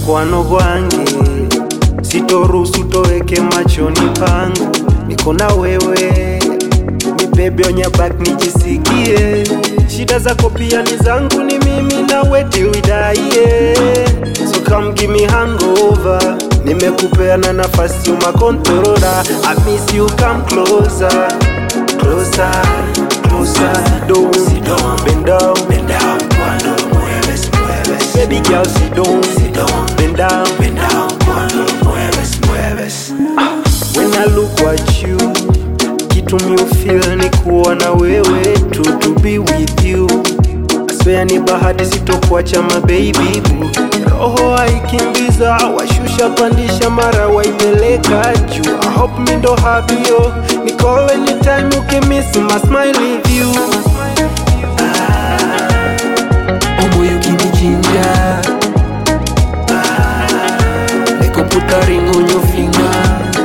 mukwano gwange sitoruhusu toweke machoni pangu. Niko na wewe, ni baby on your back nijisikie. Shida zako pia ni zangu, ni mimi nawe till we die, yeah. So come give me hangover, nimekupea na nafasi umakontrola. I miss you, come closer, closer, closer. Sit down, bend down, Cuando lo mueves, mueves. baby girl, sit down, bend down. Cuando lo mueves, mueves. When I look at you, kitu mi feel ni kuwa na wewe tu, to be with you. I swear ni bahati sitokuacha my baby boo. Roho haikimbiza, washusha pandisha mara waipeleka juu. I hope mi ndo happy yo, ni call anytime ukimiss my smile with you. Oh boy, you give me ginger. Make you put a ring on your finger.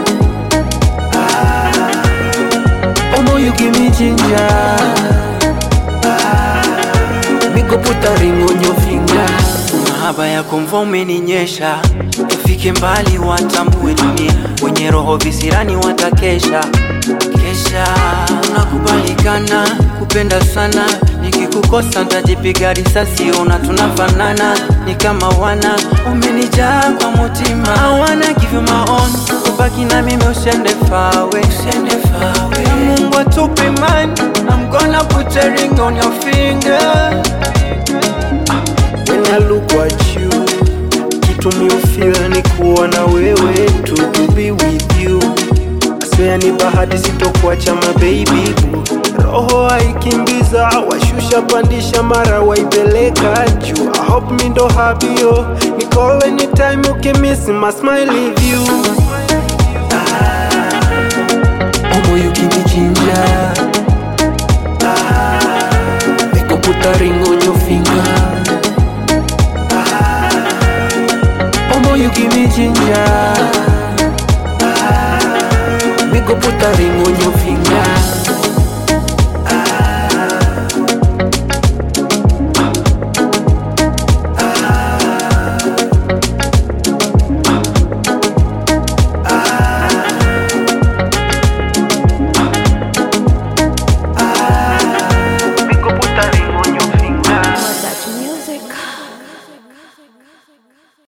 Oh boy, you give me ginger. Make you put a ring on your finger. Mahaba yako mvua umeninyesha, tufike mbali watambue dunia. Wenye roho visirani watakesha kesha. Unakubalikana kupenda sana, nikikukosa ntajipiga risasi. Ona tunafanana ni kama wana, umenijaa kwa mutima. I wanna give you my own, ubaki na mimi usiende far away. Na Mungu atupe imani, I'm gonna put a ring on your finger. When I look at you, kitu mi feel ni kuwa na wewe tu, to be with you. I swear ni bahati sitokuacha my baby boo. Roho haikimbiza, washusha pandisha mara waipeleka juu. I hope mi ndo happy yo, ni call anytime ukimiss my smile with you. Oh boy, you give me ginger. Make you put a ring on your finger. Oh boy, you give me ginger. Make you put a ring on your finger.